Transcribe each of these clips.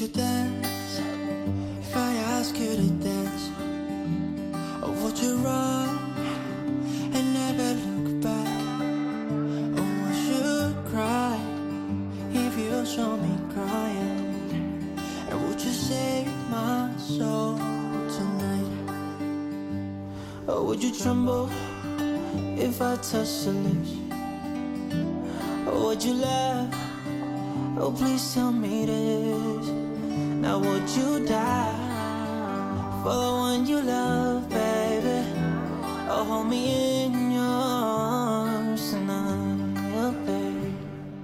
you dance if I ask you to dance? Or would you run and never look back? Or would you cry if you saw me crying? And would you save my soul tonight? Or would you tremble if I touched your lips? Or would you laugh? Oh, please tell me this. Now would you die for the one you love, baby? Or hold me in your arms tonight, oh, baby.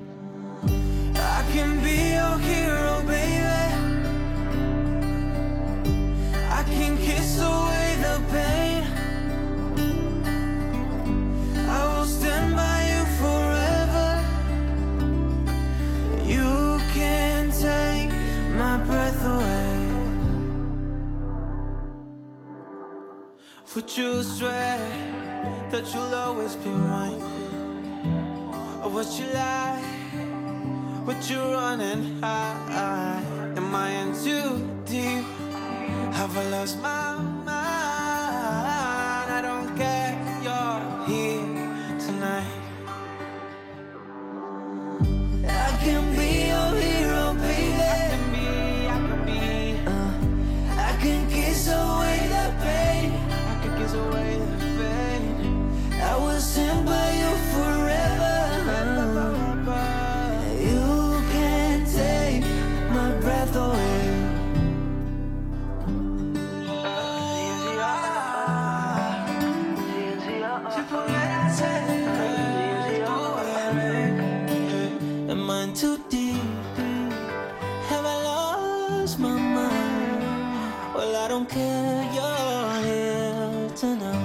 I can be your hero, baby. I can kiss away the pain. I will stand by you forever. You can't take my breath away. Would you swear that you'll always be mine? Or would you lie? Would you run and hide? Am I in too deep? Have I lost my mind? I don't care, you're here tonight. I can be your hero, baby. I can be. I can kiss away the pain. I can kiss away the pain. I will stand by you forever. You can't take my breath away. Am I too deep? Have I lost my mind? Well, I don't care, you're here tonight.